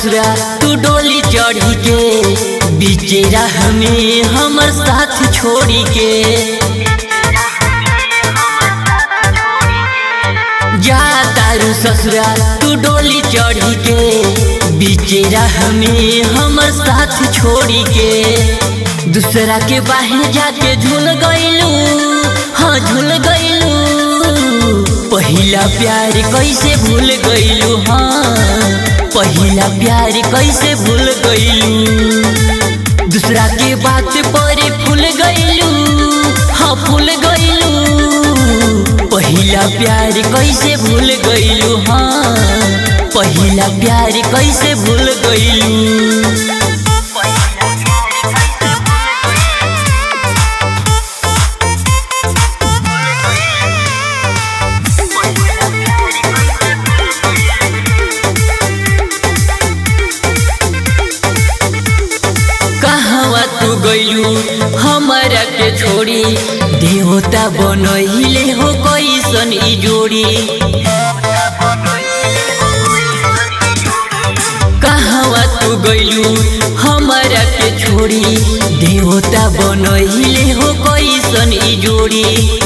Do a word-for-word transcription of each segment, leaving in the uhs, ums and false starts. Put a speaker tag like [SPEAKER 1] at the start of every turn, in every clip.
[SPEAKER 1] ससुरा तू डोली चढ़ी के बीचे राह में हमर साथ छोड़ी के जा तारू ससुरा तू डोली चढ़ी के बीचे राह में हमर साथ छोड़ी के दूसरा के बाहर जाके झूल गइलू। हाँ झूल गइलू, पहिला प्यार कैसे भूल गइलू। हाँ पहिला प्यार कैसे भूल गइलू। दूसरा के बात पर फूल गइलू। हाँ फूल गइलू, पहिला प्यार कैसे भूल गइलू। हाँ पहिला प्यार कैसे भूल गइलू। तू गइलू हमारा के छोड़ी, देवता बनइले हो कैसन ई जोड़ी। कहवा तू गइलू हमारा के छोड़ी, देवता बनइले हो कैसन ई जोड़ी।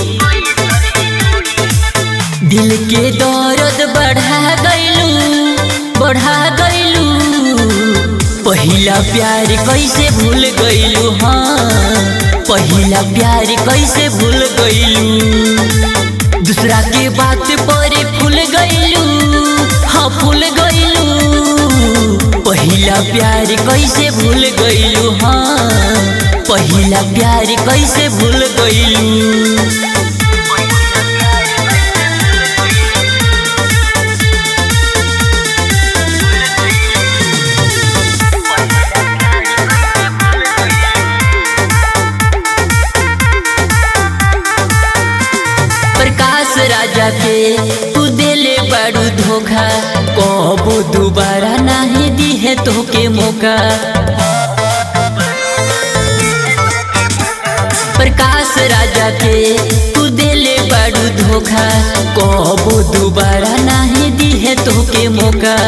[SPEAKER 1] दिल के दर्द बढ़ा गइलू, बढ़ा गइलू, पहिला प्यार कैसे भूल गइलू। हाँ पहिला प्यार कैसे भूल गइलू। दूसरा के बात पर फूल गइलू। हाँ फूल गइलू, पहिला प्यार कैसे भूल गइलू। हाँ पहिला प्यार कैसे भूल गइलू। प्रकाश राजा के तू देले बड़ू धोखा, कबो दोबारा नहीं दी है तोके मौका। प्रकाश राजा के तू देले बड़ू धोखा, कबो दोबारा नहीं दी है तोके मौका।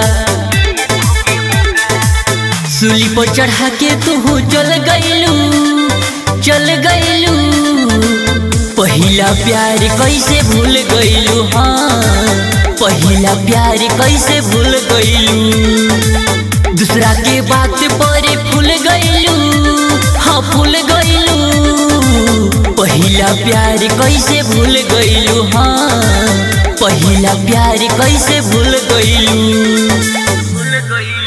[SPEAKER 1] सूली पर चढ़ा के तू चल गइलू, चल गइलू, पहिला प्यार कैसे भूल गइलू। हाँ पहिला प्यार कैसे भूल गइलू। दूसरा के बात पर फूल गइलू। हाँ फूल गइलू, पहिला प्यार कैसे भूल गइलू। हाँ पहिला प्यार कैसे भूल गइलू।